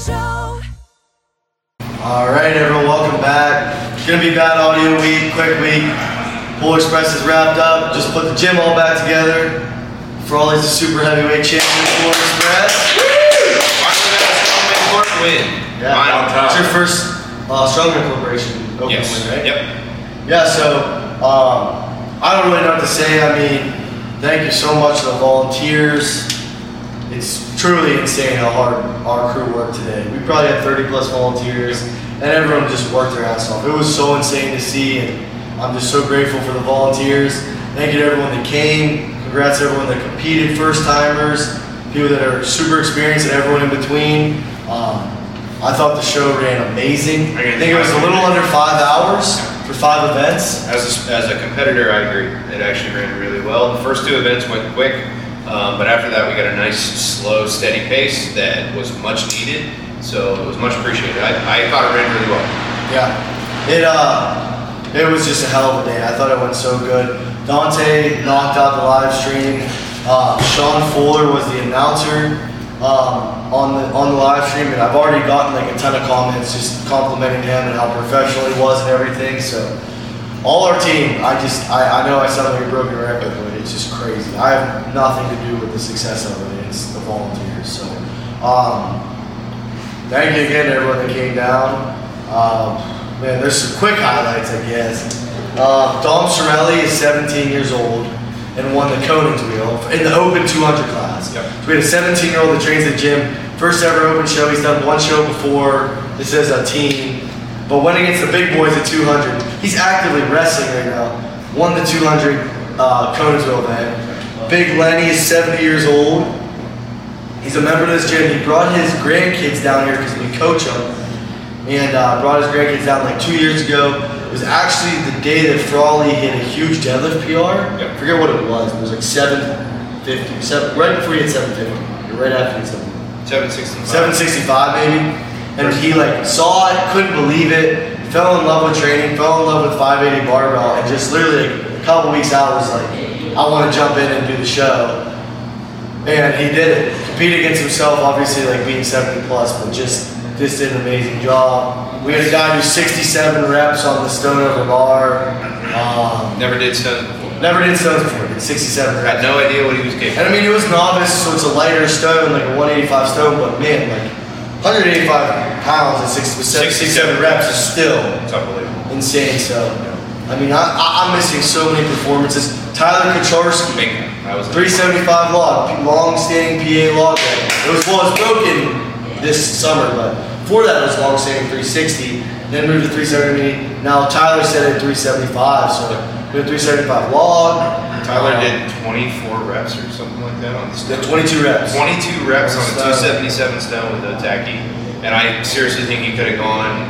Show. All right, everyone, welcome back. It's gonna be bad audio week, quick week. Pool Express is wrapped up. Just put the gym all back together. Frawley's the super heavyweight champion of Pool Express. Win. Yeah, it's your first Strongman Corporation open win, right? Yep. Yeah, so I don't really know what to say. I mean, thank you so much to the volunteers. It's truly insane how hard our crew worked today. We probably had 30 plus volunteers, and everyone just worked their ass off. It was so insane to see, and I'm just so grateful for the volunteers. Thank you to everyone that came. Congrats to everyone that competed, first timers, people that are super experienced, and everyone in between. I thought the show ran amazing. I think it was a little under 5 hours for 5 events. As a competitor, I agree. It actually ran really well. The first 2 events went quick, but after that we got a nice, slow, steady pace that was much needed. So it was much appreciated. I thought it ran really well. Yeah, it was just a hell of a day. I thought it went so good. Dante knocked out the live stream. Sean Fuller was the announcer. On the live stream, and I've already gotten like a ton of comments just complimenting him and how professional he was and everything. So all our team, I know I sound like a broken record, but it's just crazy. I have nothing to do with the success of it. It's the volunteers. So thank you again to everyone that came down. Man, there's some quick highlights, I guess. Dom Sorelli is 17 years old and won the Conan's wheel in the Open 200 class. Yep. So we had a 17-year-old that trains at the gym. First ever Open show. He's done one show before. This is a team. But went against the big boys at 200. He's actively wrestling right now. Won the 200 Conan's wheel event. Big Lenny is 70 years old. He's a member of this gym. He brought his grandkids down here because we coach them. And brought his grandkids down like 2 years ago. It was actually the day that Frawley hit a huge deadlift PR. Yep. I forget what it was. It was like 750. Right before he hit 750. Or right after he hit 750. 765 maybe. And he like saw it, couldn't believe it, fell in love with training, fell in love with 580 barbell, and just literally like, a couple weeks out was like, I want to jump in and do the show. And he did it. Competed against himself, obviously like being 70 plus, but just did an amazing job. We had a guy do 67 reps on the stone over bar. Never did stones before. Never did stones before, did 67 reps. Had no idea what he was capable of. And I mean, it was novice, so it's a lighter stone, like a 185 stone, but man, like 185 pounds at 67 reps is still It's unbelievable. insane. So, I mean, I'm missing so many performances. Tyler Kacharski, That was 375 log, long-standing PA log. It was broken this summer, but before that it was long-standing 360, then moved to 370. Now Tyler set it at 375, so we had 375 log. Tyler did 24 reps or something like that on the stone. 22 reps. 22 reps on a 277 stone with the tacky. And I seriously think he could have gone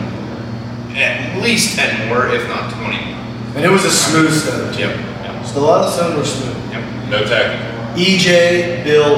at least 10 more, if not 20 more. And it was a smooth stone. Yep. So a lot of the stones were smooth. Yep. No tacky. EJ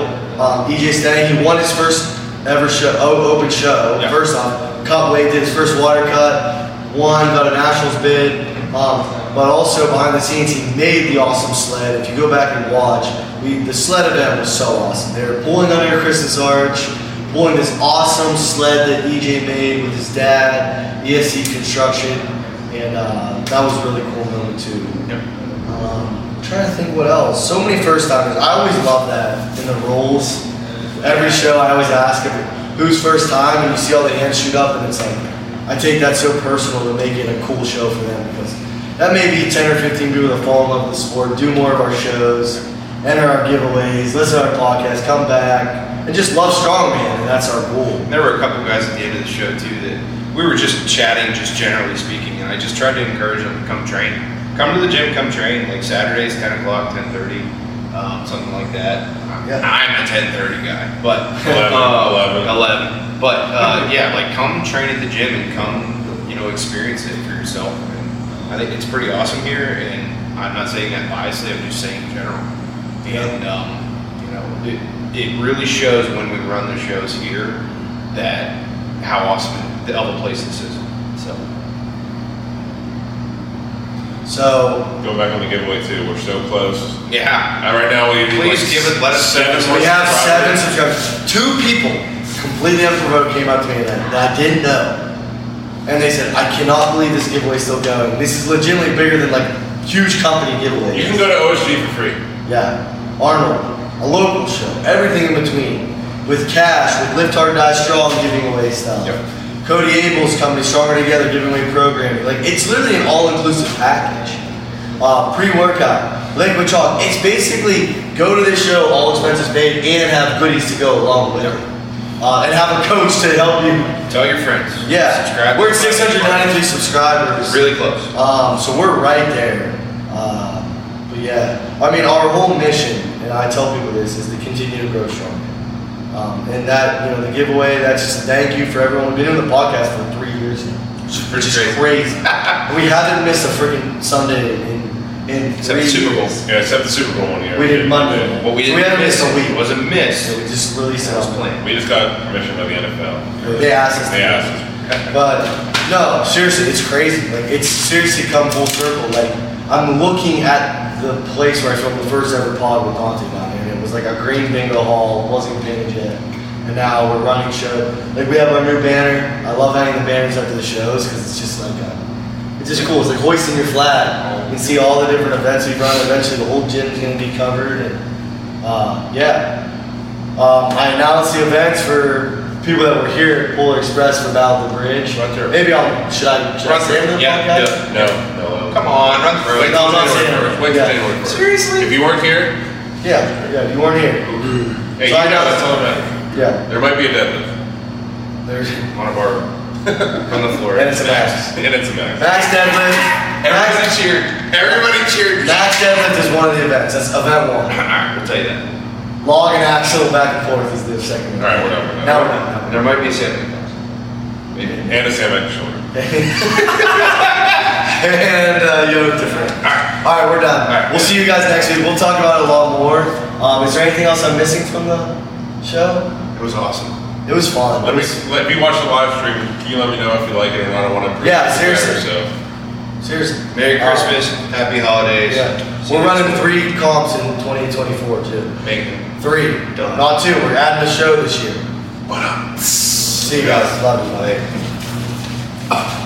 Stang, he won his first ever open show. Yep. First off, cut weight, did his first water cut, won, got a nationals bid. But also behind the scenes, he made the awesome sled. If you go back and watch, the sled event was so awesome. They were pulling under Christmas Arch, pulling this awesome sled that EJ made with his dad, ESC Construction, and that was a really cool moment too. Yep. I'm trying to think what else. So many first timers. I always love that in the rolls. Every show I always ask who's first time, and you see all the hands shoot up, and it's like, I take that so personal to make it a cool show for them, because that may be 10 or 15 people that fall in love with the sport, do more of our shows, enter our giveaways, listen to our podcast, come back, and just love strongman, and that's our goal. There were a couple guys at the end of the show too that we were just chatting, just generally speaking, and I just tried to encourage them to come train. Come to the gym, come train, like Saturdays, 10 o'clock, 10:30, something like that. Yeah. I'm a 10:30 guy, but 11. But yeah, like come train at the gym and come, experience it for yourself. And I think it's pretty awesome here, and I'm not saying that biasly, I'm just saying in general. And it really shows when we run the shows here that how awesome of a place this is. So go back on the giveaway too. We're so close. Yeah. Right now we please give it. Let us 7. We have 7 subscribers. 2 people completely unprovoked, came up to me that I didn't know. And they said, I cannot believe this giveaway is still going. This is legitimately bigger than like huge company giveaways. You can go to OSG for free. Yeah. Arnold, a local show, everything in between. With Cash, with Lift Hard Die Strong giving away stuff. Yep. Cody Abel's company, Stronger Together, giving away programming. Like, it's literally an all-inclusive package. Pre-workout, liquid chalk. It's basically go to this show, all expenses paid, and have goodies to go along with it. And have a coach to help you. Tell your friends. Yeah. Subscribe. We're at 693 subscribers. Really close. So we're right there. But yeah, I mean, our whole mission, and I tell people this, is to continue to grow strong. And that, you know, the giveaway, that's just a thank you for everyone. We've been doing the podcast for 3 years now. Which is crazy. We haven't missed a freaking Sunday in Except 3 the Super Bowl. years. Yeah, except the Super Bowl one year. We did Monday. Well, we So didn't haven't miss missed a week. It was a miss. So we just released it That was on planned. We just got permission by the NFL. They asked us. They asked us. But no, seriously, it's crazy. Like, it's seriously come full circle. Like, I'm looking at the place where I filmed the first ever pod with Dante down here, and it was like a green bingo hall, wasn't painted yet. And now we're running show. Like, we have our new banner. I love hanging the banners after the shows because it's just like, it's just cool. It's like hoisting your flag. You can see all the different events we run. Eventually, the whole gym is going to be covered. And yeah. I announced the events for people that were here at Polar Express for Battle of the Bridge. Run through. Maybe should I Run say through. them? Yeah, No. Come on, run through it. No, I'm not saying January it. 1st. Wait till Yeah. January 1st. Seriously? If you weren't here, Yeah, you weren't here. hey, So you I know know- that's all that. Yeah, There might be a deadlift. there's One of our. From the floor. and it's a max. And it's a max. Max deadlift. Everybody cheered. Everybody cheered. Max deadlift is one of the events. That's event one. Alright, we'll tell you that. Log and axle back and forth is the second. All right, we're done. Now we're done. There might be a second. Maybe. And a sandbag shoulder. And yoke different. All right, we're done. All right. We'll see you guys next week. We'll talk about it a lot more. Is there anything else I'm missing from the show? It was awesome. It was fun. If you watch the live stream, can you let me know if you like it or not? I want to. Yeah, seriously. So. Seriously. Merry Christmas. Happy holidays. Yeah. See We're you next running week. 3 comps in 2024 too. Bacon. 3, Done. not 2. We're adding a show this year. What up? See you guys. Love you. Bye.